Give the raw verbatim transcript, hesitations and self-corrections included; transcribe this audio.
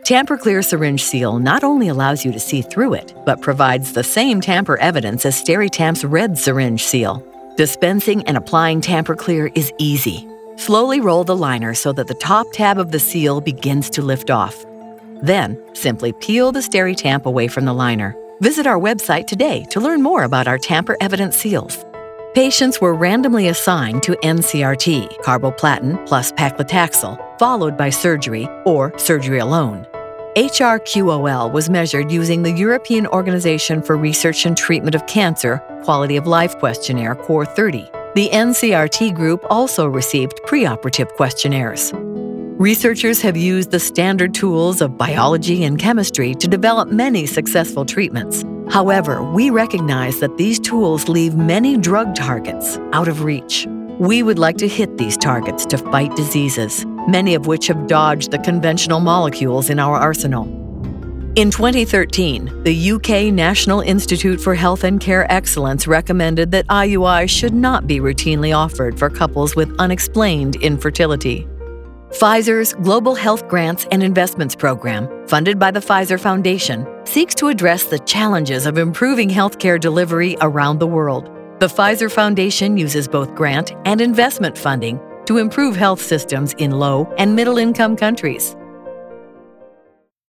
Tamper-Clear Syringe Seal not only allows you to see through it, but provides the same tamper evidence as SteriTamp's Red Syringe Seal. Dispensing and applying Tamper-Clear is easy. Slowly roll the liner so that the top tab of the seal begins to lift off. Then, simply peel the SteriTamp away from the liner. Visit our website today to learn more about our tamper-evident seals. Patients were randomly assigned to N C R T, carboplatin plus paclitaxel, followed by surgery or surgery alone. H R Q O L was measured using the European Organization for Research and Treatment of Cancer Quality of Life Questionnaire Core thirty. The N C R T group also received preoperative questionnaires. Researchers have used the standard tools of biology and chemistry to develop many successful treatments. However, we recognize that these tools leave many drug targets out of reach. We would like to hit these targets to fight diseases, many of which have dodged the conventional molecules in our arsenal. In twenty thirteen, the U K National Institute for Health and Care Excellence recommended that I U I should not be routinely offered for couples with unexplained infertility. Pfizer's Global Health Grants and Investments Program, funded by the Pfizer Foundation, seeks to address the challenges of improving healthcare delivery around the world. The Pfizer Foundation uses both grant and investment funding to improve health systems in low and middle-income countries.